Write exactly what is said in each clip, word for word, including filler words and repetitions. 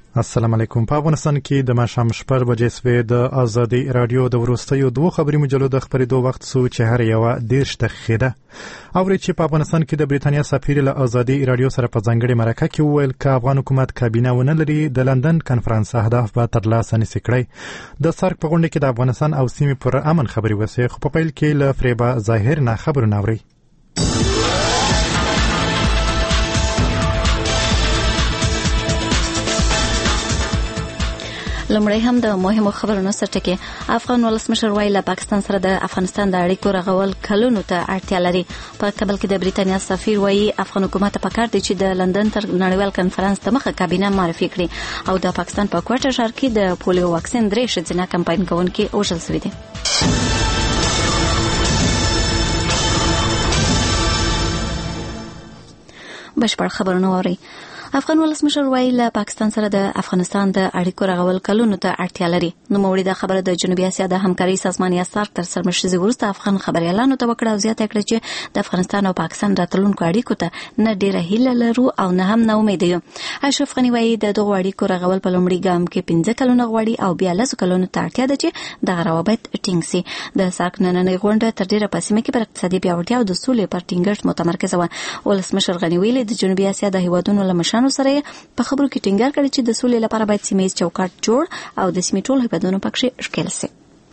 السلام علیکم. په افغانستان کې د ماښام شپږ بجې سوې د ازادي رادیو د وروستیو دوه خبري مجلو د خبرېدو وخت سو چې هر یوه دېرش دقیقې ده. اوري چې په افغانستان کې د بریتانیا سفیر له ازادي رادیو سره په ځانګړي مرکه کې وویل چې افغان حکومت کابینه ونه لري د لندن کنفرانس اهداف به ترلاسه نشي کړی. د سارک په غونډه کې د افغانستان او سیمې پر امن خبري وسې خو په پیل کې له فریبا ظاهر نه خبرونه اوري. لمړی هم د مهمو خبرونو سرټکی. افغان ولسمشر وایي له پاکستان سره د افغانستان د اړیکو رغول کلونو ته اړتیا لري. په کابل کې د بریتانیا سفیر وایي افغان حکومت ته پکار دی چې د لندن تر نړیوال کنفرانس ته مخه کابینه معرفي کړي او د پاکستان په کوټه ښار کې د پولیو واکسین درې ښځینه کمپاین کوونکي وژل شوي دي. بشپړ خبرونه اوري. افغان ولسمشر وایي له پاکستان سره د افغانستان د اړیکو رغول کلونو ته اړتیا لري. نو موړي د خبره د جنوبي اسیا د همکاري سازمان یا سارک تر سرمشري وروسته افغان خبريالانو ته وکړه او زیاته کړه چې د افغانستان او پاکستان راتلونکو اړیکو ته نه ډیره هیله لرو او نه هم نه امید یو. اشرف غنی وایي د دغه اړیکو رغول په لومړي ګام کې پنځه کلونه غواړي او بیا لس کلونو ته اړتیا ده چې د روابط ټینګ سي. د سارک نننۍ غونډه تر ډیره په سیمه کې پر اقتصادي پیاوړتیا او د سولې پر ټینګښت متمرکز و. ولسمشر غنی ویلي د جنوبي اسیا د هیوادونو له مشرانو سره په خبرو کې ټینګار کړی چې د سولې لپاره باید سیمه‌ییز چوکاټ جوړ او د سیمې ټول هیوادونو پکې ښکېل شي.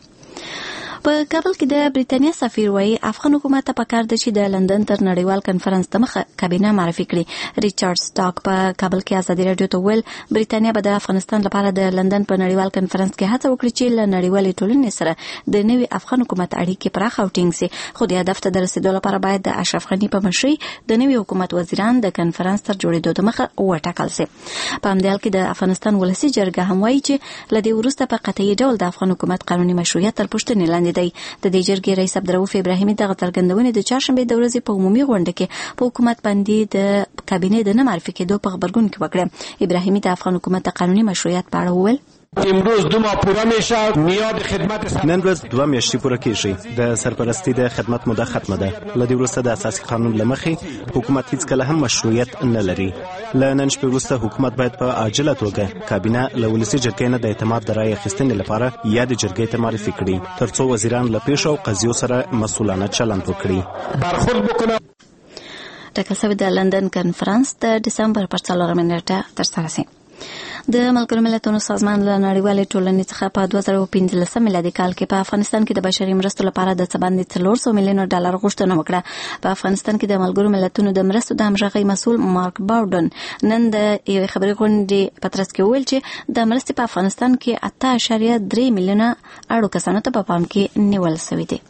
په کابل کې د بریتانیا سفیر وایي افغان حکومت ته پکار دی چې د لندن تر نړیوال کنفرانس ته مخه کابینه معرفي کړي. ریچارډ سټاک په کابل کې ازادي رادیو ته ویل بریتانیا به د افغانستان لپاره د لندن په نړیوال کنفرانس کې هڅه وکړي چې له نړیوالې ټولنې سره د نوي افغان حکومت اړیکې پراخ او ټینګ سي. خو د هدف ته د رسیدو لپاره باید د اشرف غنی په مشرۍ د نوي حکومت وزیران د کنفرانس تر جوړېدو د مخه وټاکل سي. په همدې حال کې د افغانستان ولسی جرګه هم وایي چې لدې وروسته په قطعي ډول د افغان حکومت قانوني مشروعیت تر پوښتنې لاندې دی. د دې جرګې رئیس عبدالرؤف ابراهیمي دغه څرګندونې د چهارشنبه د ورځې په عمومي غونډه کې په حکومت باندې د کابینې د نه معرفي کېدو په خبرګون کې وکړه. ابراهیمي د افغان حکومت د قانوني مشروعیت په اړه وویل امروز دو ماه پوره میشه میاد خدمت نن ورځ دوه میاشتې پوره کیږي د سرپرستی د خدمت موده ختمه ده. لدې وروسته د اساسي قانون لمخې حکومت هیڅ کله هم مشروعیت نه لري. له نن شپې وروسته حکومت باید په عاجله توګه کابینه له ولسي جرګې نه د اعتماد د رایې اخیستنې لپاره یا د جرګې ته معرفي کړي ترڅو وزیران له پیښو او قضیو سره مسؤلانه چلند وکړي. برخورد بکنه. ټاکل شوی د لندن کنفرانس د دسمبر پر څلورمه نیټه ترسره شي. د ملګرو ملتونو سازمان له نړیوالې ټولنې څخه په دوه زره پنځلس میلادي کال کې په افغانستان کې د بشري مرستو لپاره د څه باندې څلور سوه میلیونه ډالر غوښتنه وکړه. په افغانستان کې د ملګرو ملتونو د مرستو د همغږۍ مسؤل مارک باوډن نن د یوې خبري غونډې په ترڅ کې ویل چې د مرستې په افغانستان کې اته اعشاریه درې میلیونه اړو کسانو ته په پام کې نیول شوی دی.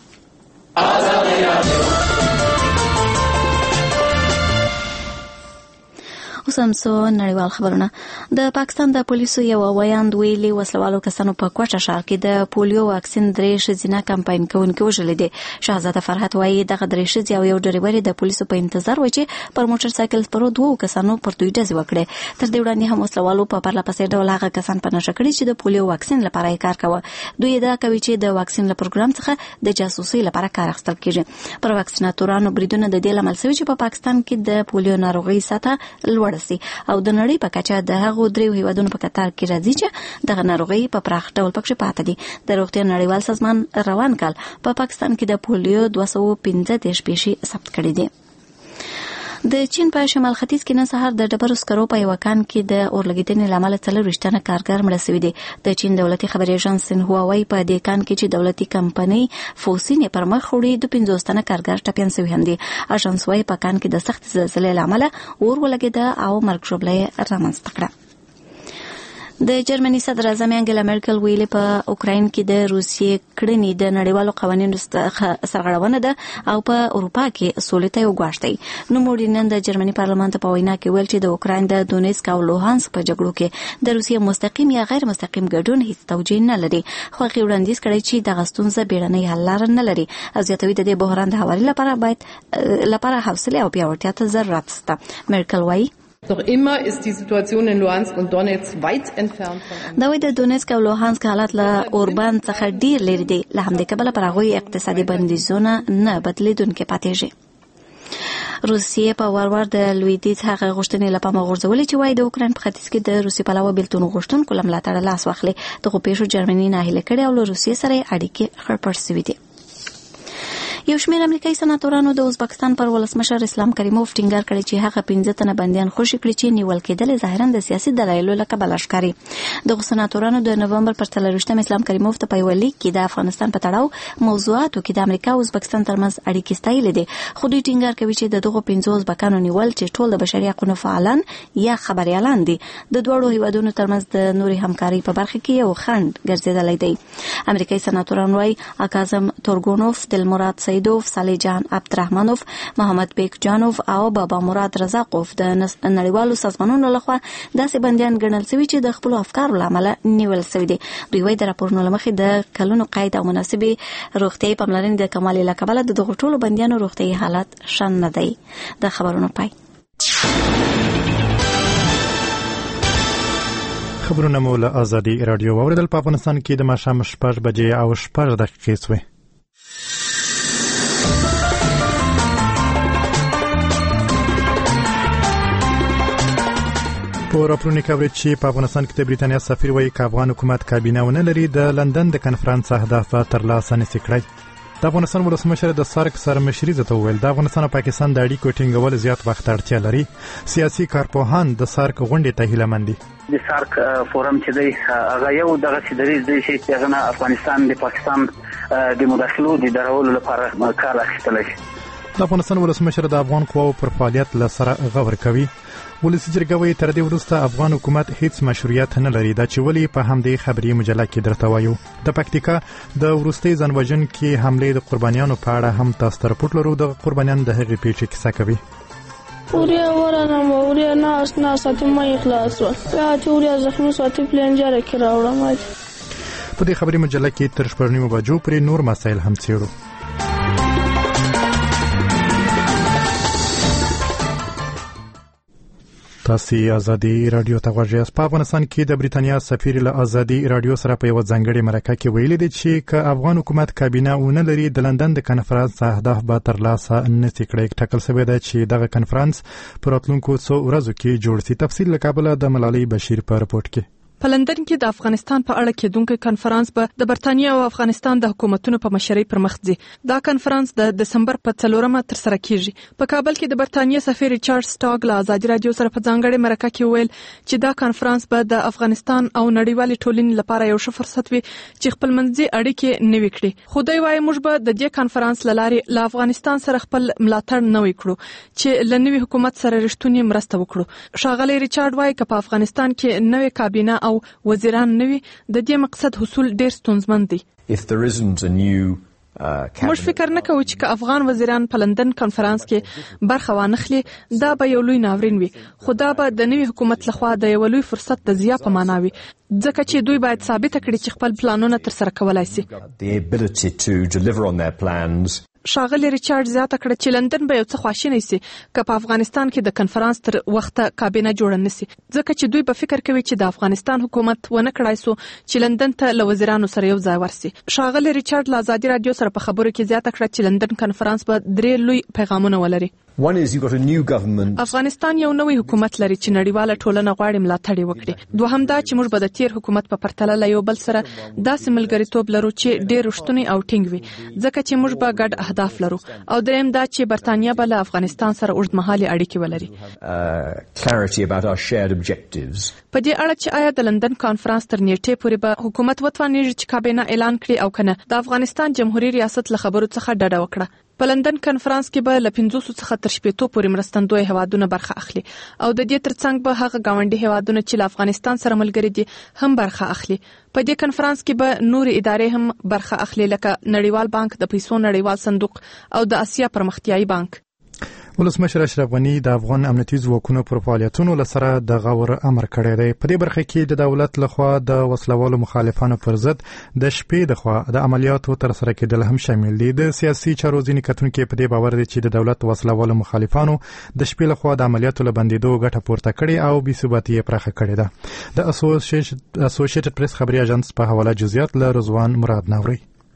اوس هم څو نړیوال خبرونه. د پاکستان د پولیسو یو ویاند ویلي وسلوالو کسانو په کوټه ښار کې د پولیو واکسین درې ښځینه کمپاین کوونکي وژلي دي. شهزاده فرحت وایي دغه درې ښځې او یو ډریور د پولیسو په انتظار و چې پر موټر سایکل سپرو دوه کسانو پر دوی ډزې وکړې. تر دې وړاندې هم وسلوالو په پرله پسې ډول هغه کسان په نښه کړي چې د پولیو واکسین لپاره یې کار کاوه. دوی ادعا کوي چې د واکسین له پروګرام څخه د جاسوسۍ لپاره کار اخیستل کیږي. پر واکسیناتورانو بریدونه د دې لامل شوي چې په پاکستان کې د پولیو ناروغۍ سطح لوړه سي او د نړۍ په کچه د هغو دریو هیوادونو په کتار کې راځي چې دغه ناروغي په پراخ ډول پکې پاتې دي. د روغتیا نړیوال سازمان روان کال په پاکستان کې د پولیو دوه سوه پنځه دېرش پیښې ثبت کړي دي. د چین په شمال ختیځ کې نن سهار د ډبرو سکرو په یو کان کې د اورلګیدنې له امله څلور ویشتنه کارګر مړه شوي دي. د چین دولتي خبري اژانس سنهوا وايي په دې کان کې چې دولتي کمپنۍ فوسین پر مخ وړي د پنځوس تنه کارګر ټپیان شوي هم دي. اژانس وايي په کان کې د سخت زلزلې له امله اور ولګېده او مرګ ژوبله رامنځته کړه. د جرمني صدر اعظم انګلا مرکل ویلي په اوکراین کې د روسیې کړنې د نړیوالو قوانینو سرغړونه ده او په اروپا کې سولې ته یو ګواښ دی. نو موږ نن د جرمني پارلمان ته په وینا کې ویل چې د اوکراین د دونیسک او لوهانسک په جګړو کې د روسیې مستقیم یا غیر مستقیم ګډون هیڅ توجیه نه لري. خو هغه وړاندیز کړی چې دغه ستونزه بیړنۍ حل لاره نه لري او زیاتوي د دې بحران د هواري لپاره باید لپاره حوصله او پیاوړتیا ته ضرورت شته. مرکل وایي Noch immer ist die Situation in Luhansk und Donetsk weit entfernt von دا وی د دونیسک او لوهانسک حالات له اوربان څخه ډیر لري دي. له همدې کبله پر هغوی اقتصادي بندیزونه نه بدلیدونکي پاتې شي. روسیې په وروار د لویدیځ هغه غوښتنې لپاره غورځولې چې وایي د اوکرين په ختیځ کې د روسي پلاوه بیلتون غوښتونکو لملاتړ لاس واخلي. دغه پیښو جرمني ناهیله کړې او له روسیې سره اړیکې خړپړ شوې دي. یو شمېر امریکایي سناتورانو د ازبکستان پر ولسمشر اسلام کریموف ټینګار کړی چې هغه پنځه تنه بندیان خوشي کړي چې نیول کېدل ظاهرا د سیاسي دلایلو له کبله ښکاري. دغه سناتورانو د نومبر پر څلرویشتم اسلام کریموف ته په یو لیک کې د افغانستان په تړاو موضوعاتو کې د امریکا او ازبکستان ترمنځ اړیکې ستایلې دي، خو دوی ټینګار کوي چې د دغه پنځو ازبکانو نیول چې ټول د بشري حقوقو فعالان یا خبريالان دي د دوړو هیوادونو ترمنځ د نوري همکاري په برخه کې یو خنډ ګرځیدلی دی. امریکایي سناتوران وايي اکاظم تورګونوف، دلمراد سیدوف، صالح جان عبدالرحمنوف، محمد بیک جانوف او بابا مراد رزاقوف د نړیوالو سازمانونو لخوا داسې بندیان ګڼل شوي چې د خپل افکارو له امله نیول شوي دي. دوی وايي د راپورونو له مخې د کلونو قید او مناسبې روغتیايي پاملرنې د کمالي له کبله د دغو ټولو بندیانو روغتیايي حالت ښه نه دی. د خبرونو پای. خبرونه مو له آزادي رادیو واوریدل. په افغانستان کې د ماښام شپږ بجې او شپږ دقیقې شوې. په راپورونو کې اوري چې په افغانستان کې د بریتانیا سفیر وايي چې افغان حکومت کابینه ونه لري د لندن د کنفرانس اهداف ترلاسه نشي کړی. د افغانستان ولسمشر د سارک سرمشري ته وویل د افغانستان او پاکستان د اړیکو ټینګول زیات وخت اړتیا لري. سیاسي کارپوهان د سارک غونډې ته هیله مند دي. د سارک فورم چې دی هغه یو دغه چې درې دی چې هغه افغانستان د پاکستان د مداخلو د درولو لپاره کار اخیستل شي. د افغانستان ولسمشر د افغان قواو پر فعالیت له سره غور کوي. ولسی جرګه وايي تر دې وروسته افغان حکومت هیڅ مشروعیت نه لري دا چې ولې په همدې خبري مجله کې درته وایو. د پکتیکا د وروستي ځانوژن کې حمله د قربانیانو په اړه هم تاسو ته راپور لرو. د قربانیانو د هغې پیښې کیسه کوي. اوریا ورانه اوریا ناس ناس ته مې اخلاص و یا چې اوریا زخمی ساتي پلنجره کې راوړم. په دې خبري مجله کې تر شپږ نیمو بجو پرې نور مسایل هم څیړو. تاسو آزادي رادیو ته غوږی یاست. په افغانستان کې د بریتانیا سفیر له آزادي رادیو سره په یو ځانګړي مرکه کې ویلي دي چې که افغان حکومت کابینه ونه لري د لندن د کنفرانس اهداف به ترلاسه نشي کړی. ټاکل شوی دی چې دغه کنفرانس په راتلونکو څو ورځو کې جوړ شي. تفصیل له کابل د ملالۍ بشیر په رپورت کې. په لندن کې د افغانستان په اړه کېدونکو کنفرانس به د برتانیا او افغانستان د حکومتونو په مشرۍ پر مخ ځي. دا کنفرانس د دسمبر په څلورمه تر سره کیږي. په کابل کې د برتانیا سفیر ریچارډ سټاګ له آزادي رادیو سره په ځانګړي مرکه کې ویل چې دا کنفرانس به د افغانستان او نړیوالې ټولنې لپاره یو ښه فرصت وي چې خپلمنځي اړیکې نوي کړي. خو دوی وايي موږ به د دې کنفرانس له لارې له افغانستان سره خپل ملاتړ نوي کړو چې له نوي حکومت سره رښتونی مرسته وکړو. ښاغلی ریچارډ وايي چې په افغانستان کې نوې کابینه او وزیران نوي د دې مقصد حصول ډیر ستونزمن دي. موږ فکر نه کوو چې افغان وزیران په لندن کنفرانس کې برخه وانخلي دا به یو لوی ناورین وي، خو دا به د نوي حکومت لخوا د یو لوی فرصت د ضیاع په معنا وي ځکه چې دوی باید ثابت کړي چې خپل پلانونه تر سره کولای شي. ښاغلی ریچارډ زیاته کړه چې لندن به یو څه خواشینی سي که په افغانستان کې د کنفرانس تر وخته کابینه جوړه نشي ځکه چې دوی به فکر کوي چې د افغانستان حکومت ونه کړای سو چې لندن ته له وزیرانو سره یو ځای ورسي. ښاغلی ریچارډ له آزادي رادیو سره په خبرو کې زیاته کړه چې لندن کنفرانس به درې لوی پیغامونه ولري. افغانستان یو نوی حکومت لري چې نړیواله ټولنه غواړي ملاتړ وکړي. دوهم دا چې موږ به د تیر حکومت په پرتله له یو بل سره داسې ملګریتوب لرو چې ډېر رښتونی او ټینګ وي ځکه چې موږ به ګډ اهداف لرو. او دریم دا چې برتانیا به له افغانستان سره اوږدمهالې اړیکې ولري. په دې اړه چې آیا د لندن کانفرنس تر نیټې پورې به حکومت وتوانیږي چې کابینه اعلان کړي او کنه، د افغانستان جمهوریت ریاست له خبرو څخه ډډه وکړه. په لندن کانفرنس کې به له پنځوس څخه تر شپږ پورې مرستندوی هوادونه برخه اخلي او د دې ترڅنګ به هغه گاونډي هوادونه چې له افغانستان سره ملګري دي هم برخه اخلي. په دې کانفرنس کې به نور ادارې هم برخه اخلي لکه نړیوال بانک، د پیسو نړیوال صندوق او د اسیا پرمختیایي بانک. ولسمشر اشرف غنی د افغان امنیتي ځواکونو پر فعالیتونو لسره د غور امر کړی دی. په دې برخه کې د دولت لخوا د وسلوالو مخالفانو پر ضد د شپې د خوا د عملیاتو تر سره کېدل هم شامل دي. د سیاسي چارو ځینې کتونکي په دې باور دي چې د دولت وسلوالو مخالفانو د شپې لخوا د عملیاتو له بندېدو ګټه پورته کړې او بې ثباتي یې پراخه کړې ده. د اسوسییټډ پریس خبري اژانس په حواله جزئیات له رضوان مراد ناوري.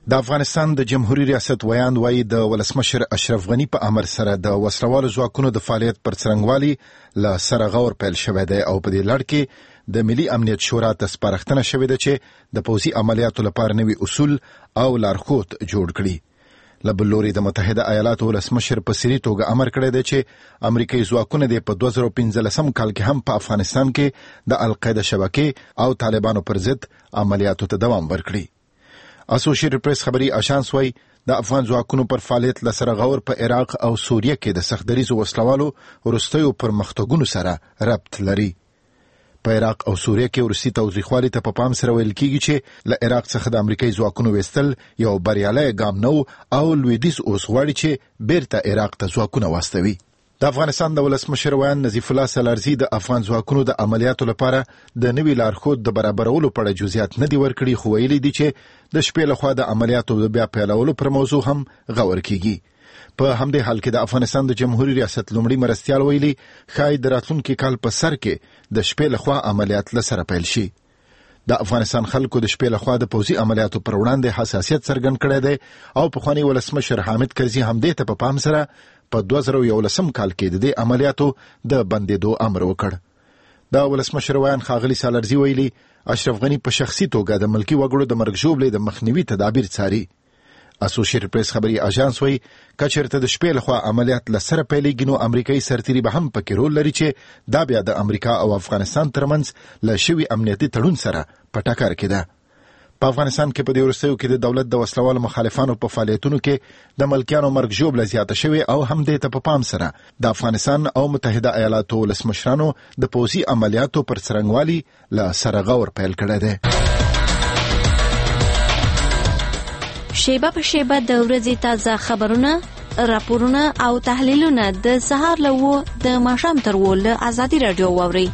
د افغانستان د جمهوریت ریاست ویاند وایي د ولسمشر اشرف غنی په امر سره د وسلوالو ځواکونو د فعالیت پر څرنګوالي له سره غور پیل شوی دی او په دې لړ کې د ملي امنیت شورا ته سپارښتنه شوې ده چې د پوځي عملیاتو لپاره نوي اصول او لارښود جوړ کړي. له بل لوري د متحده ایالاتو ولسمشر په سري توګه امر کړی دی چې امریکایي ځواکونه د په دوه زره پنځلسم کال کې هم په افغانستان کې د القاعده شبکې او طالبانو پر ضد عملیاتو ته دوام ورکړي. اسوسییټډ پریس خبري آژانس وايي د افغان ځواکونو پر فعالیت لسره غور په عراق او سوریه کې د سختدریزو وسلوالو ورستیو پرمختګونو سره ربط لري. په عراق او سوریه کې ورستی توضیحوالي ته په پام سره ویل کیږي چې له عراق څخه د امریکایي ځواکونو وستل یو بریالي ګام نو او لویدیز اوس غواړي چې بیرته عراق ته ځواکونه واستوي. د افغانستان د ولسمشر ویاند نظیف الله سالارزي د افغان ځواکونو د عملیاتو لپاره د نوي لارښود د برابرولو په اړه جزئیات نه دي ورکړي، خو ویلي دي چې د شپې لخوا د عملیاتو د بیا پیلولو پر موضوع هم غور کیږي. په همدې حال کې د افغانستان د جمهوریت ریاست لومړي مرستیال ویلي ښایي د راتلونکي کال په سر کې د شپې لخوا عملیات لسره پیل شي. د افغانستان خلکو د شپې لخوا د پوځي عملیاتو پر وړاندې حساسیت څرګند کړی دی او پخوانی ولسمشر حامد کرزي همدې ته په پام سره په دوه زره یولسم کال کې د دې عملیاتو د بندېدو امر وکړ. د ولسمشر ویاند ښاغلي سالارزي ویلي اشرف غنی په شخصي توګه د ملکي وګړو د مرګ ژوبلې د مخنیوي تدابیر څاري. اسوسییټډ پریس خبري آژانس وايي کچرته د شپې لخوا عملیات لسره پیلېږي نو امریکایي سرتیري به هم پکې رول لري چې دا بیا د امریکا او افغانستان ترمنځ له شوي امنیتي تړون سره په ټکر کې ده. په افغانستان کې په دې وروستیو کې د دولت د وسلوالو مخالفانو په فعالیتونو کې د ملکیانو مرګ ژوبله زیاته شوې او همدې ته په پام سره د افغانستان او متحده ایالاتو ولسمشرانو د پوځي عملیاتو پر څرنګوالي له سره غور پیل کړی دی. شیبه په شیبه د ورځې تازه خبرونه، راپورونه او تحلیلونه د سهار له و د ماښام تر و له ازادي راډیو واورئ.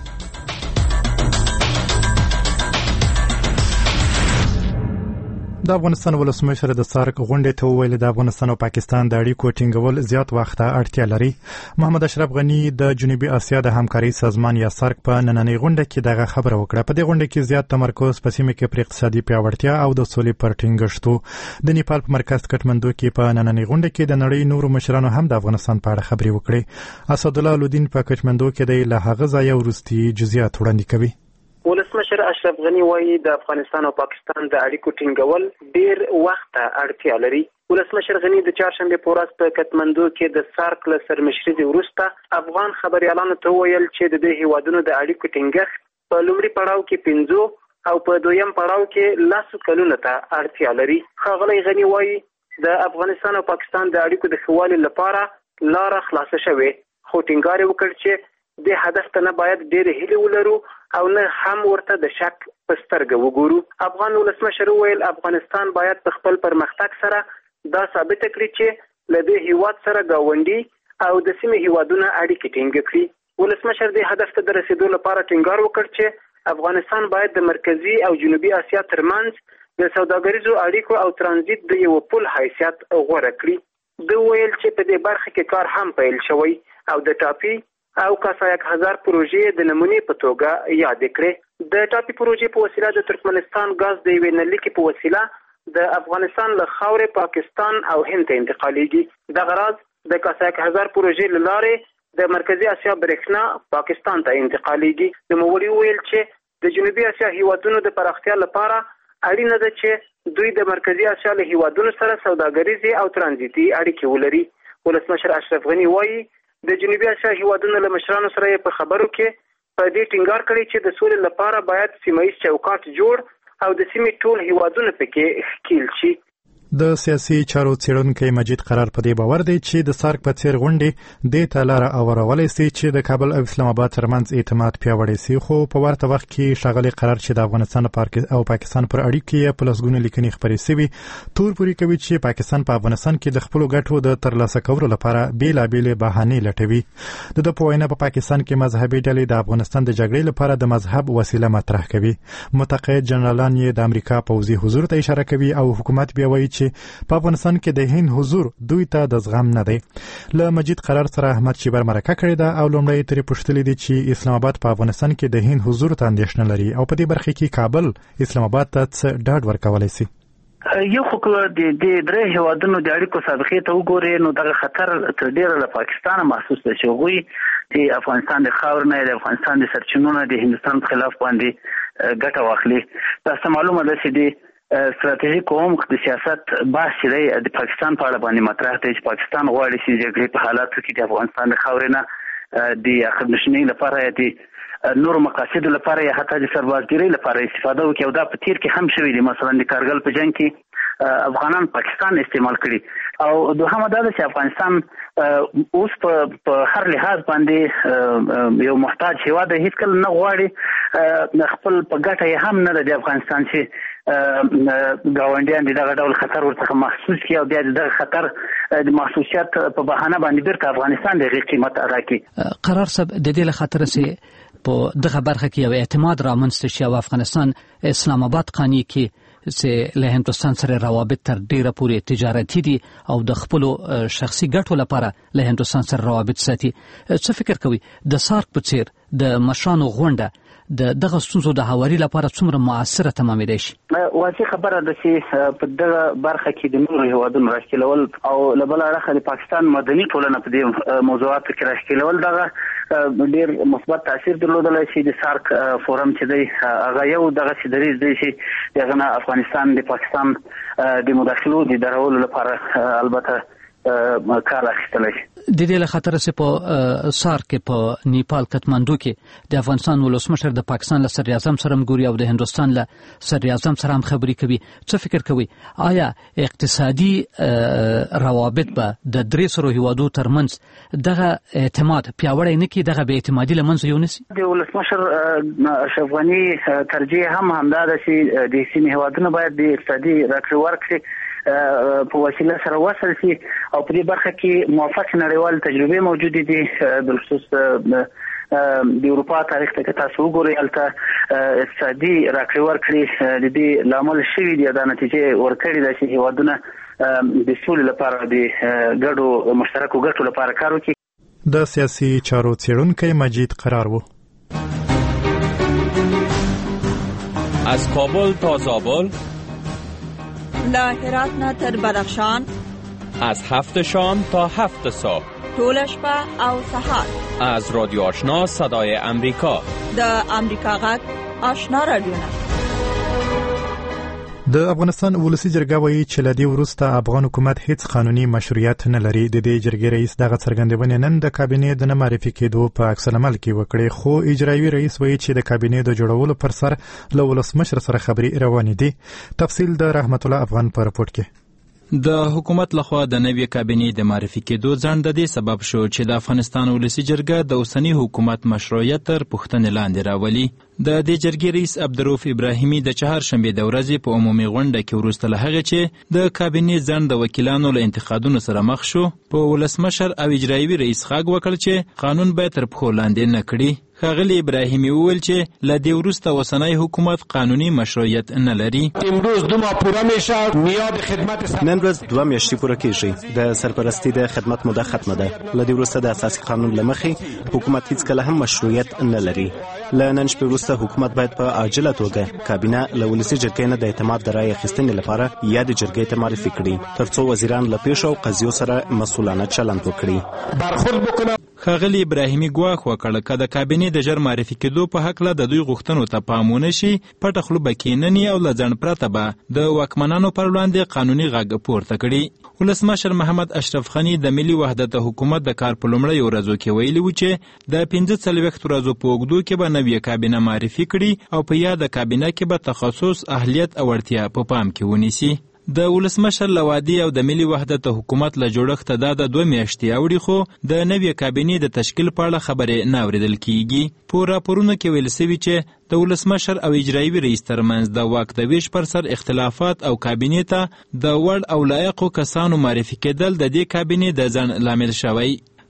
د افغانستان ولسمشر د سارک غونډې ته وویل د افغانستان او پاکستان د اړیکو ټینګول زیات وخت ته اړتیا لري. محمد اشرف غنی د جنوبي اسیا د همکارۍ سازمان یا سارک په نننۍ غونډه کې دغه خبره وکړه. په دې غونډه کې زیات تمرکز په سیمه کې پر اقتصادي پیاوړتیا او د سولې پر ټینګښت. د نیپال په مرکز کټمندو کې په نننۍ غونډه کې د نړۍ نورو مشرانو هم د افغانستان په اړه خبرې وکړې. اسد الله الدین په کټمندو کې د له هغه ځای ورستي جزئیات وړاندې کوي. ولسمشر اشرف غنی وایي د افغانستان او پاکستان د اړیکو ټینګول ډیر وخت ته اړتیا لري. ولسمشر غنی د چهارشنبه په ورځ په کټمندو کې د سارک له سرمشرۍ وروسته افغان خبريالانو ته ویل چې د دې هیوادونو د اړیکو ټینګښت په لومړي پړاو کې پنځو او په دویم پړاو کې لاسو کلونو ته اړتیا لري. ښاغلی غنی وایي د افغانستان او پاکستان د اړیکو د ښه والي لپاره لاره خلاصه شوې، خو ټینګار یې وکړ چې د هدف ته نه باید ډېرې هیلې ولرو او نه هم ورته د شک په سترګه وګورو. افغان ولسمشر وویل افغانستان باید په خپل پرمختګ سره دا ثابته کړي چې له دې هیواد سره ګاونډي او د سیمې هیوادونه اړیکې ټینګ کړي. ولسمشر دې هدف ته د رسیدو لپاره ټینګار وکړ چې افغانستان باید د مرکزي او جنوبي اسیا ترمنځ د سوداګریزو اړیکو او ترانزیت د یو پل حیثیت غوره کړي. دوی ویل چې په دې برخه کې کار هم پیل شوی او د ټاپي او کاسایک هزار پروژې د نمونې په توګه یاد کړې. د ټاپي پروژې په وسیله د ترکمنستان غاز د یوې نلکې په وسیله د افغانستان له خاورې پاکستان او هند ته انتقالیږي. دغه راز د کاسایک هزار پروژې له لارې د مرکزي اسیا برېښنا پاکستان ته انتقالیږي. نوموړي وویل چې د جنوبي اسیا هیوادونو د پراختیا لپاره اړینه ده چې دوی د مرکزي اسیا له هیوادونو سره سوداګریزي او ترانزیتي اړیکې ولري. ولسمشر اشرف غنی وایي د جنوبي اسیا هیوادونو له مشرانو سره په خبرو کې په دې ټینګار کړی چې د سولې لپاره باید سیمایي چوکاټ جوړ او د سیمې ټول هیوادونه پکې ښکیل شي. د سیاسي چارو څېړونکی مجید قرار په دې باور دی چې د سارک په څیر غونډې دې ته لاره اورولای شي چې د کابل او اسلام آباد ترمنځ اعتماد پیاوړی شي. خو په ورته وخت کې ښاغلی قرار چې د افغانستان او پاکستان پر اړیکې په لسګونو لیکنې خپرې شوي تور پوري کوي چې پاکستان په افغانستان کې د خپل ګټو د ترلاسه کولو لپاره بیلابېلې بهانې لټوي. د د په وینا په پاکستان کې مذهبي ډلې د افغانستان د جګړې لپاره د مذهب وسیله مطرح کوي. متقاعد جنرالان یې د امریکا پوځي حضور ته اشاره کوي او حکومت بیا وایي چې په افغانستان کې د هند حضور دوی ته د زغم نه دی. له مجید قرار سره احمد شیبر مرکه کړې ده او لومړی ترې پوښتلې دي چې اسلام آباد په افغانستان کې د هند حضور ته اندېښنه لري او په دې برخه کې کابل اسلام آباد ته څه ډاډ ورکولی شي. یو خو د دې درې هیوادونو د اړیکو سابقې ته وګورئ نو دغه خطر تر ډیره له پاکستان محسوس دی چې هغوی د افغانستان د خاور نه د افغانستان د سرچینو نه د هندستان په خلاف باندې ګټه واخلي. تاسو معلومه ده چې د ستراتیژیک عمق د سیاست بحث چې د پاکستان په اړه باندې مطرح دی چې پاکستان غواړي چې جګړې په حالاتو کې د افغانستان د خاورې نه د عقب‌نشینۍ لپاره د نور مقاصد لپاره یا حتی د سربازګرۍ لپاره استفاده وکړي او دا په تیر کې هم شوی دی. مثلا د کارګل په جنگ کې افغانان پاکستان استعمال کړي او دوهمه دا ده چې افغانستان اوس په هر لحاظ باندې یو محتاج هیواد دی، هیڅ کله نه غواړي خپل په ګټه یې هم نه ده د افغانستان چې ګاونډیان دغه ډول خطر ورڅخه محسوس کړي او بیا دغه خطر د محسوسیت په بهانه باندې بیرته افغانستان د قیمت ادا کړي. قرار صاحب د دې له خطر سره په دغه برخه کې یو اعتماد رامنځته شي او افغانستان اسلام آباد قانی کې چې له هندستان سره روابط تر ډیره پورې تجارتي دي او د خپل شخصي ګټو لپاره له هندستان سره روابط ساتي. څه فکر کوي د سارک په څیر د مشرانو غونډه د دغه ستونزو د هواري لپاره څومره مؤثره تمامېدای شي؟ واضح خبره ده چې په دغه برخه کې د نورو هیوادونو راښکلول او له بل اړخه د پاکستان مدني ټولنه په دې موضوعاتو کې راښکلول دغه ډیر مثبت تاثیر درلودلی شي. د سارک فورم چې دی هغه یو دغه چې دریځ دی چې دغه نه افغانستان د پاکستان د مداخلو د درولو لپاره البته کار اخیستلی شي. د دې له خطر سره په سار کې په نیپال کټمانډو کې د افغانستان ولسمشر د پاکستان له صدر اعظم سره مګوري او د هندستان له صدر اعظم سره هم خبرې کوي. څه فکر کوي آیا اقتصادي روابط به د درې سرو هیوادو ترمنځ دغه اعتماد پیاوړی نه کړي، دغه بې اعتمادي له منځه یونیسي؟ د ولسمشر اشرف غني ترجیح هم همدا ده چې د سیمې هیوادونه باید د اقتصادي راکړې ورکړې په وسیله سره وصل شي او په دې برخه کې موافق نړیوال تجربه موجوده دي. بالخصوص د اروپا تاریخ ته تاسو وګورئ هلته اقتصادي راکړې ورکړې د دې لامل شوي دي دا نتیجې ورکړي ده چې هیوادونه د سولې لپاره د ګډو مشترکو ګټو لپاره کار وکړي. د سیاسي چارو څېړونکی مجید قرار و. از کابل تا زابل، له هرات نه تر بدخشان، از هفت شام تا هفت صبح، طول شپه او سحر، از رادیو آشنا صدای امریکا، د امریکا غږ آشنا رادیو. د افغانستان ولسی جرګه وایي چې لدی ورسته افغان حکومت هیڅ قانوني مشروعیت نه لري. د دې جرګې رئیس دغه څرګندونه نن د کابینې د نه معرفي کېدو په عکس العمل کې وکړې، خو اجرایي رئیس وایي چې د کابینې د جوړولو پر سر له ولسمشر سره خبرې روانې دي. تفصیل د رحمت الله افغان په رپورټ کې. د حکومت لخوا د نوې کابینې د معرفي کېدو ځنډ د دې سبب شو چې د افغانستان ولسی جرګه د اوسنی حکومت مشروعیت تر پوښتنې لاندې راولي. د دې جرګې رئیس عبدالرؤف ابراهیمي د چهارشنبې د ورځې په عمومي غونډه کې وروسته له هغې چې د کابینې ځنډ د وکیلانو له انتقادونو سره مخ شو، په ولسمشر او اجرایي رئیس غږ وکړ چې قانون باید تر پښو لاندې نه کړي. ښاغلي ابراهیمي وویل چې له دې وروسته اوسنی حکومت قانوني مشروعیت نه لري. امروز دو ماه پوره میشه میاد خدمت نن ورځ دوه میاشتې پوره کیږي د سرپرستی د خدمت موده ختمه ده. له دې وروسته د اساسي قانون له مخې حکومت هیڅ کله هم مشروعیت نه لري. له نن شپې وروسته حکومت باید په عاجله توګه کابینه له ولسي جرګې نه د اعتماد د رایې اخیستنې لپاره یا د جرګې ته معرفي کړي ترڅو وزیران له پیښو او قضیو سره مسؤلانه چلند وکړي. برخورد بکنه. ښاغلي ابراهیمي ګواښ وکړ که د کابینې د ژر معرفي کېدو په هکله د دوی غوښتنو ته پام ونه شي، پټه خوله به کېنني او له ځنډ پرته به د واکمنانو پر وړاندې قانوني غږ پورته کړي. ولسمشر محمد اشرف غني د ملي وحدت حکومت د کار په لومړیو ورځو کې ویلي و چې د پنځه څلوېښت ورځو په اوږدو کې به نوې کابینه معرفي کړي او په یاده کابینه کې به تخصص، اهلیت او اړتیا په پام کې ونیسي. د ولسمشر له وعدې او د ملي وحدت حکومت له جوړښته دا د دوه میاشتې اوړي، خو د نوې کابینې د تشکیل په اړه خبرې نه اورېدل کیږي. په راپورونو کې ویل سوي چې د ولسمشر او اجرایي رئیس ترمنځ د واک د ویش پر سر اختلافات او کابینې ته د وړ او لایقو کسانو معرفي کېدل د دې کابینې د ځنډ لامل شوی.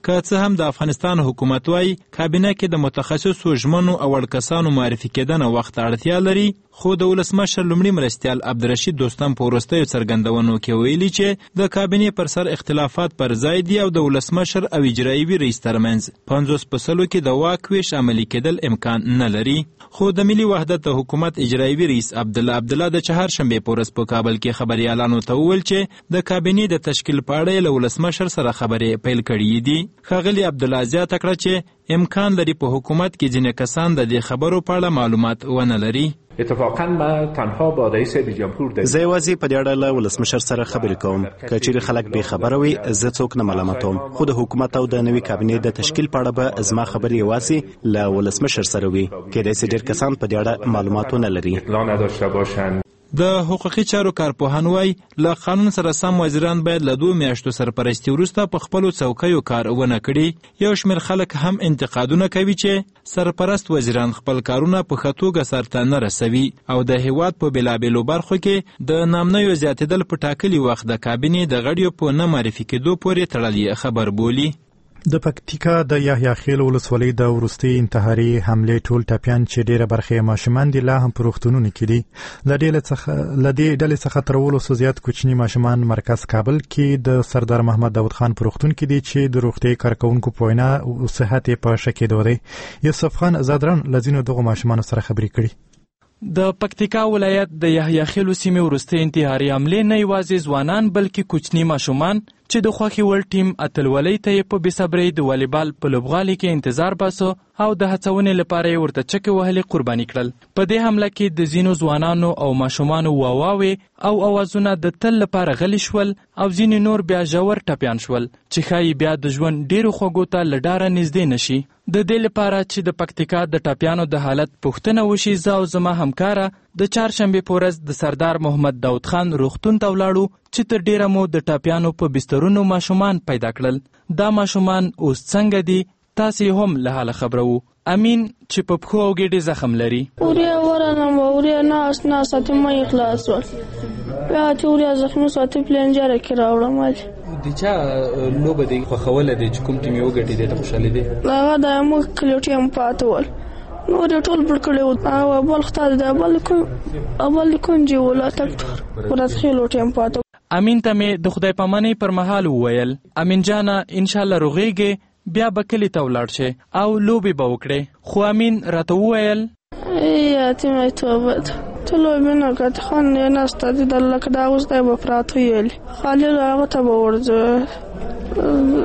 که څه هم د افغانستان حکومت وايي کابینه کې د متخصصو ژمنو او وړ کسانو معرفي کېدنه وخت اړتیا لري، خو د ولسمشر لومړي مرستیال عبدالرشید دوستم په وروستیو څرګندونو کې ویلي چې د کابینې پر سر اختلافات پر ځای دي او د ولسمشر او اجرایوي رئیس ترمنځ پنځوس په سلو کې د واک ویش عملي کېدل امکان نه لري. خو د ملي وحدت د حکومت اجرایوي رئیس عبدالله عبدالله د چهارشنبې په ورځ په کابل کې خبریالانو ته وویل چې د کابینې د تشکیل په اړه له ولسمشر سره خبرې پیل کړي دي. ښاغلي عبدالله زیاته کړه چې امکان لري په حکومت کې ځینې کسان د دې خبرو په اړه معلومات ونه لري. اتفاقا ما تنها با رئیس جمهور دارم. زه یوازې په دې اړه له ولسمشر سره خبرې کوم. که چیرې خلک بې خبره وي زه څوک نه ملامتوم، خو د حکومت او د نوي کابینې د تشکیل په اړه به زما خبرې یوازې له ولسمشر سره وي. کېدای شي ډېر کسان په دې اړه معلومات ونه لري. اطلاع نداشته باشند. د حقوقي چارو کارپوهان وایي له قانون سره سم وزیران باید له دوه میاشتو سرپرستي وروسته په خپلو څوکیو کار ونه کړي. یو شمېر خلک هم انتقادونه کوي چې سرپرست وزیران خپل کارونه په ښه توګه سرته نه رسوي او د هیواد په بېلابېلو برخو کې د نامنیو زیاتېدل په ټاکلي وخت د کابینې د غړیو په نه معرفي کېدو پورې تړلي خبر بولي. د پکتیکا د یحیی خیل ولسوالۍ د وروستي انتحاري حملې ټول ټپیان چې ډیره برخه یې ماشومان دي لا هم په روغتونونو کې دي. له دې څخه له دې ډلې څخه تر ولسو زیات کوچني ماشومان مرکز کابل کې د سردار محمد داود خان په روغتون کې دي چې د روغتي کارکونکو په وینا صحت یې په ښه کېدو دی. یوسف خان زادران له ځینو دغو ماشومانو سره خبرې کړي. د پکتیکا ولایت د یحیی خیل سیمې وروستي انتحاري حملې نه یوازې ځوانان بلکې کوچني ماشومان چې د خوښي وړ ټیم اتلولۍ ته یې په بېصبرۍ د والیبال په لوبغالي کې انتظار باسو او د هڅونې لپاره یې ورته چکې وهلې قرباني کړل. په دې حمله کې د ځینو ځوانانو او ماشومانو واواوې او اوازونه د تل لپاره غلي شول او ځینې نور بیا ژور ټپیان شول چې ښایي بیا د ژوند ډېرو خوږو ته له ډاره نږدې نشي. د دې لپاره چې د پکتیکا د ټپیانو د حالت پوښتنه وشي، زه او زما همکاره د چهارشنبې په ورځ د سردار محمد داود خان روغتون ته ولاړو چې تر ډیره مو د ټپیانو په بسترونو ماشومان پیدا کړل. دا ماشومان اوس څنګه دي؟ تاسې هم له حاله خبرو. امین چې په پښو او ګېډې زخم لري. وریا ورنم وریا ناس ناس ته مې اخلاص ول. بیا چې وریا زخم ساتي پلنجره کې راوړم. د چا لوبه دی خوښوله دی چې کوم ټیم یې وګټي دی ته خوشحالي دی؟ هغه د موږ کلي ټیم پاتې ول. نور یې ټول بړ کړی و او بل خطا دی بل کوم بل کوم چې ولا تک ورځ خېلو ټیم پاتې. امین ته مې د خدای پامانۍ پر مهال وویل امین جانه انشاءالله روغېږې بیا به کلي ته ولاړ شې او لوبې به وکړې. خو امین راته وویل یتیمې توبه ده ته لوبې نه کوې خان یې نسته دي د لکه دا اوس دی به پراته ویلې خالي هغه ته به ورځو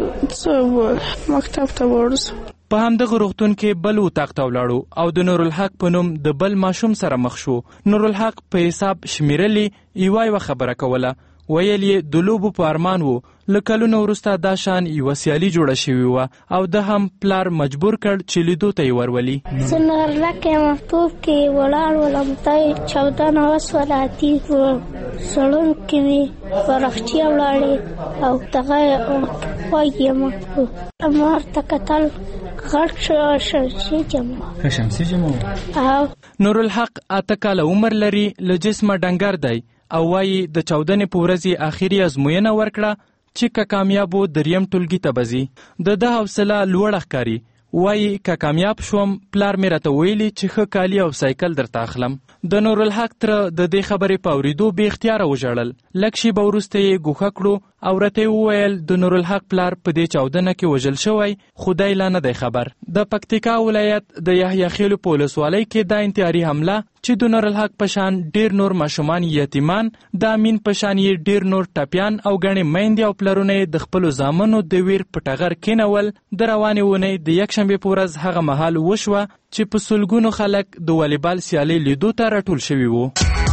څه مکتب ته به ورځو. په همدغه روغتون کې بل اتاق ته ولاړو او د نورالحق په نوم د بل ماشوم سره مخ شو. نورالحق په حساب شمیرلې یوه یوه خبره کوله. ویل یې د لوبو په ارمان و. له کلونو وروسته دا شان یوه سیالي جوړه شوې وه او د هم پلار مجبور کړ چې لیدو ته یې ورولي. زه نورالحق یم مکتوب کې ولاړ ولم ته چوده نوس ولاتي سړون کې وي فرخچیا ولاړې او دغه وایي یم مار ته کتل غټ شمسي جمع شمسي جمع. نورالحق اته کاله عمر لري، له جسمه ډنګر دی او وایي د چاودنې په ورځ آخري ازموینه ورکړه چې که کامیاب و دریم ټولګي ته به ځي. د ده حوصله لوړه ښکاري. وایي که کامیاب شوم پلار مې راته ویلي چې ښه کالي او سایکل درته اخلم. د نورالحق تره د دې خبرې په اورېدو بې اختیاره وژړل. لږ شېبه وروسته یې ګوښه کړو او راته یې وویل د نورالحق پلار په دې چاودنه کې وژل شوی، خدای لا نه دی خبر. د پکتیکا ولایت د یحیی خیل په ولسوالۍ کې دا انتحاري حمله چې د نورالحق په شان ډیر نور ماشومان یتیمان، د امین په شان یې ډیر نور ټپیان او ګڼې میندې او پلرونه یې د خپلو زامنو د ویر په ټغر کېنول د روانې اونۍ د یکشنبې په ورځ هغه مهال وشوه چې په سلګونو خلک د والیبال سیالۍ لیدو ته راټول شوي وو.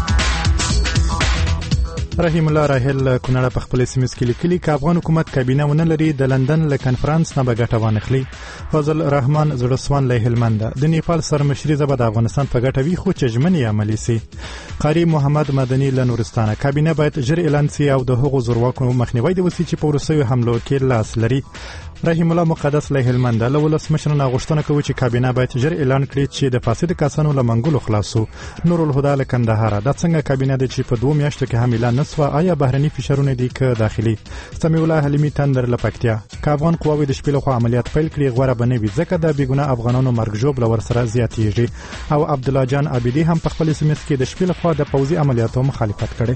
رحیم الله راهل کونړ په خپل سیمه کې لیکلي چې افغان حکومت کابینه ونه لري د لندن له کانفرنس نه به ګټه وانخلي. فضل الرحمن زړسوان له هلمند د نیپال سرمشري زبر د افغانستان په ګټه وی خو چې ژمنې عملي سي. قاری محمد مدني له نورستان کابینه باید ژر اعلان سي او د هغو زورواکو مخنیوي د وسی چې په ورسوي حملو کې لاس لري. رحیم الله مقدس له هلمند له ولسمشر نه غوښتنه کوي چې کابینه باید ژر اعلان کړي چې د فاسد کسانو له منګولو خلاصو. نور الهدى له کندهار دا څنګه کابینه د چې په دوه میاشتو کې هم اعلان نسوه آیا بهرني فشارونه دي که داخلي. سمیع الله حلیمی تندر لپکتیا که افغان قواوې د شپې لخوا عملیات پیل کړي غوره به نه وي ځکه د بېګناه افغانانو مرګ ژوبله ورسره زیاتېږي. او عبدالله جان عابدي هم په خپل اس ام اس کې د شپې لخوا د پوځي عملیاتو مخالفت کړی.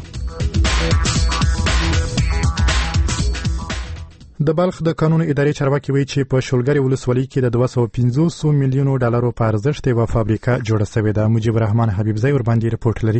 د بلخ د قانون ادارې چارواکي وایي چې په شولګرې ولسوالۍ کې د دوه سوه پنځوس میلیونو ډالرو په ارزښت یوه فابریکه جوړه شوې ده. مجيب الرحمن حبیبزی ورباندې رپورټ لري.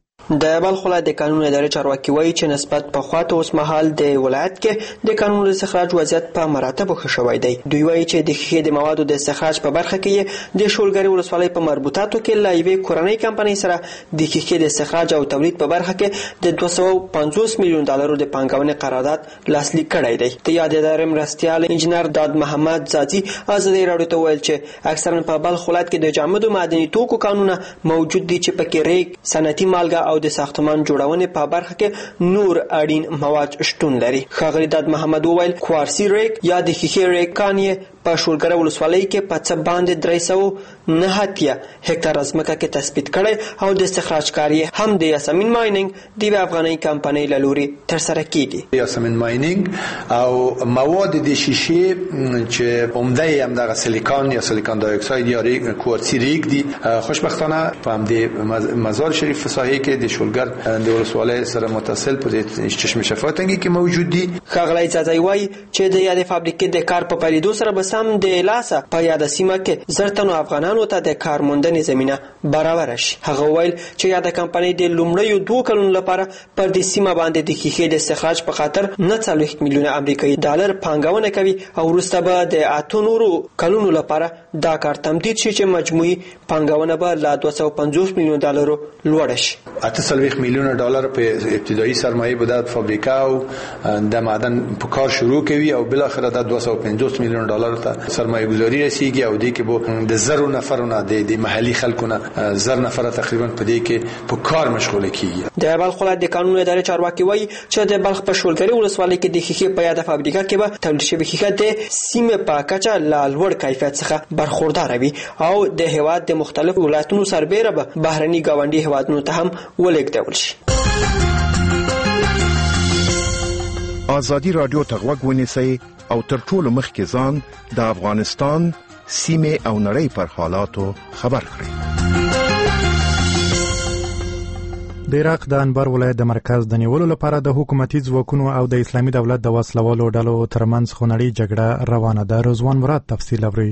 د بلخ ولایت د قانون ادارې چارواکي وایي چې نسبت په خواته اوس مهال د ولایت کې د قانون استخراج وضعیت په مراتبو ښه شوی دی. دوی وایي چې د ښیښې د موادو د استخراج په برخه کې د شولګرې ولسوالۍ په مربوطاتو کې له یوې کورنۍ کمپنۍ سره د ښیښې د استخراج او تولید په برخه کې د دوه سوه پنځوس میلیون ډالرو د پانګونې قرارداد لاسلیک کړی دی. د یاد ادارې مرستیال انجینر داد محمد زاځي ازادي راډیو ته وویل چې اکثرا په بلخ ولایت کې د جامدو معدني توکو قانونه موجود دي چې پکې ریګ، صنعتي مالګه او د ساختمان جوړونې په برخه کې نور اړین مواد شتون لري. ښاغلي داد محمد وویل کوارسي ریګ یا د ښیښې ریګ کان یې په شولګره ولسوالۍ کې په څه باندې درې سوه نهه اتیا هکتاره ځمکه کې تثبیت کړی او د استخراج کار یې هم د یاسمین مایننګ د یوې افغانۍ کمپنۍ له لوري ترسره کیږي. یاسمین مایننګ او مواد د شیشې چې عمده یې همدغه سیلیکان یا سیلیکان دای اکساید یا کوارسي ریګ دي. خوشبختانه په همدې مزار شریف ساحې کې د شولګر د ولسوالۍ سره متصل په چشم شفاعتنګي کې موجود دي. ښاغلی ځاځی وایي چې د یادې فابریکې د کار په پیلېدو سره به سم د لاسه په یاده سیمه کې زر تنو افغانانو ته د کار موندنې زمینه برابره شي. هغه ویل چې یاده کمپنۍ د لومړیو دوو کلونو لپاره پر دې سیمه باندې د ښیښې د استخراج په خاطر نه څلوېښت میلیونه امریکایي ډالر پانګونه کوي او وروسته به د اتو نورو کلونو لپاره دا کار تمدید شي چې مجموعي پانګونه به له دوه سوه پنځوس میلیون ډالرو لوړه شي. اته څلوېښت میلیونه ډالر په ابتدایي سرمایه به د فابریکه او د معدن په کار شروع کوي او بالاخره د دوه سوه پنځوس میلیون ډالر ته سرمایه گذاری رسیږي او دې کې به د زرو نفرونه د محلي خلکونه زر نفر تقریبا په دې کې په کار مشغوله کیږي. د بلخ ولایت د قانون ادارې چارواکي وایي چې د بلخ په شولګرې ولسوالۍ کې د ښیښې په یاده فابریکه کې به تولید شوې ښیښه د سیمې په کچه له لوړ کیفیت څخه برخورداره وي او د هېواد د مختلفو ولایتونو سربیره به بهرني ګاونډي هېوادونو ته هم ولېږدول شي. ازادي راډیو ته غوږ ونیسئ او تر ټولو مخکې ځان د افغانستان سیمې او نړۍ پر حالاتو خبر کړئ. د عراق د انبار ولایت د مرکز د نیولو لپاره د حکومتي ځواکونو او د اسلامي دولت د وسلوالو ډلو ترمنځ خونړۍ جګړه روانه ده. رضوان مراد تفصیل اوري.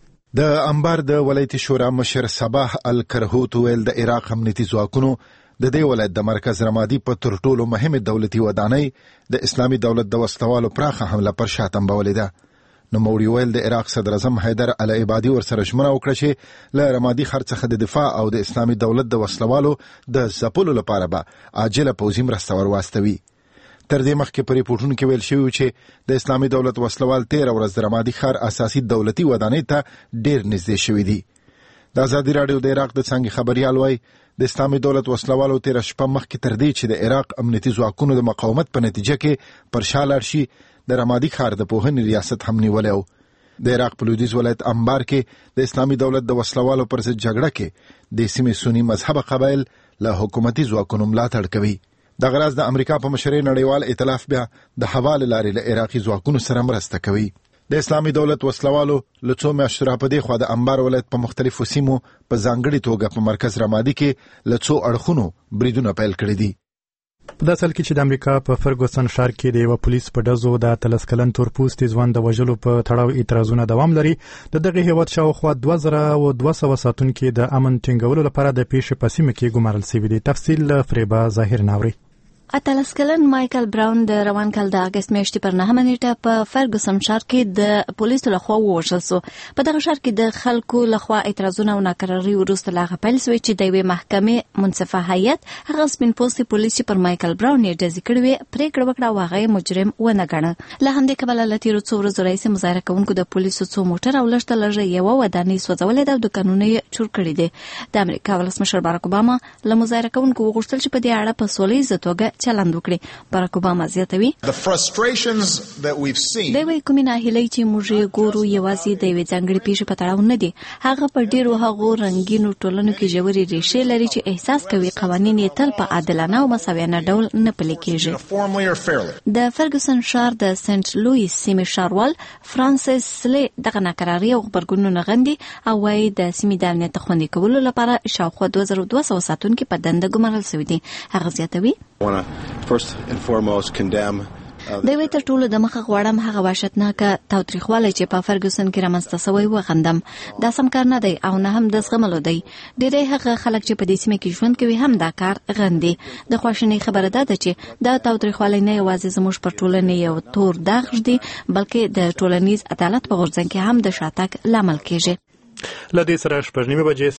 د انبار د ولایتي شورا مشر صباح الکرهوت ویل د عراق امنیتي ځواکونو د دې ولایت د مرکز رمادي په تر ټولو مهمه دولتي ودانۍ د اسلامي دولت د وسلوالو پراخه حمله پر شاتم بولې ده. نو موري ویل د عراق صدر اعظم حیدر علي عبادي ورسره ژمنه وکړه چې له رمادي خرڅه د دفاع او د اسلامي دولت د وسلوالو د ځپلو لپاره به عاجله پوځي مرسته ورواستوي. تر دې مخکې په ریپورتونو کې ویل شوی چې د اسلامي دولت وسلوال تیر ورځ د رمادي ښار اساسي دولتي ودانۍ ته ډیر نږدې شوي دي. د ازادي راډیو د عراق د څنګه خبريال وایي د اسلامي دولت وسلوالو تیر شپه مخکې تر دې چې د عراق امنیتي ځواکونو د مقاومت په نتیجه کې پر شا لاړ شي د رمادي ښار د پوهنې ریاست هم نیولی و. د عراق په لویدیځ ولایت انبار کې د اسلامي دولت د وسلوالو پر ضد جګړه کې د سیمې سني مذهب قبایل له حکومتي ځواکونو ملاتړ کوي. د غراز د امریکا په مشرۍ نړیوال ائتلاف بیا د حواله لارې له عراقي ځواکونو سره مرسته کوي. د اسلامي دولت وسلوالو له څو میاشتو راپدې خوا د انبار ولایت په مختلفو سیمو په ځانګړي توګه په مرکز رمادي کې له څو اړخونو بریدونه پیل کړي دي. په داسې حال کې چې د امریکا په فرګوسن ښار کې د یو پولیس په ډزو د اتلس کلن تورپوستي ځوان د وژلو په تړاو اعتراضونه دوام لري. د دغه هیواد شاوخوا دوه زره او دوه سوه ساتونکي د امن ټینګولو لپاره د پیښې په سیمه کې ګمارل شوي دي. تفصیل له فریبا ظاهر ناوري. اتلس کلن مایکل براون د روان کال د اگست میاشتې پر نهمه نیټه په فرګوسن ښار کې د پولیسو لخوا ووژل شو. په دغه ښار کې د خلکو لخوا اعتراضونه او ناکراري وروسته لا غپل شوې چې د یوې محکمې منصفه هیئت هغه سپین پوستي پولیس پر مایکل براون یې ډزې کړې وې پریکړه وکړه او هغه مجرم ونه ګڼه. له همدې کبله له تېرو څو ورځو راهیسې مظاهره کوونکو د پولیسو څو موټر او لږ تر لږه یوه ودانۍ سوځولې ده او دوکانونه یې چور کړي دي. د امریکا ولسمشر باراک اوباما له مظاهره کوونکو وغوښتل چې په دې اړه په سوله ییزه توګه چلند وکړي. باراک اوباما زیاتوي د وی کومې ناهیلۍ چې موږ یې ګورو یوازې د یوې ځانګړې پیښې په تړاو نه دي. هغه په ډیرو هغو رنګینو ټولنو کې ژورې ریښې لري چې احساس کوي قوانین یې تل په عادلانه او مساویانه ډول نه پلي کیږي. د فرګوسن ښار د سنت لویس سیمې ښاروال فرانسیس سلی دغه ناکراري او غبرګونونه غندي او وايي د سیمې د امنیت خوندي کولو لپاره شاوخوا دوه زره دوه سوه ساتونکي په دنده ګمارل شوي دي. هغه زیاتوي د وی تر ټولو د مخه غواړم هغه وحشتناکه تاوتریخوالی چې په فرګوسن کې رامنځته شوی وغندم. دا سم کار نه دی او نه هم د زغملو دی. ډېری هغه خلک چې په دې سیمه کې ژوند کوي هم دا کار غندي. د خواشینۍ خبره ده چې دا تاوتریخوالی نه یوازې زموږ پر ټولنې یو تور داغ ږدي بلکې د ټولنیز عدالت په غورځنګ کې هم د شاتګ لامل کیږي. لدې سره شپږ نیمه بجې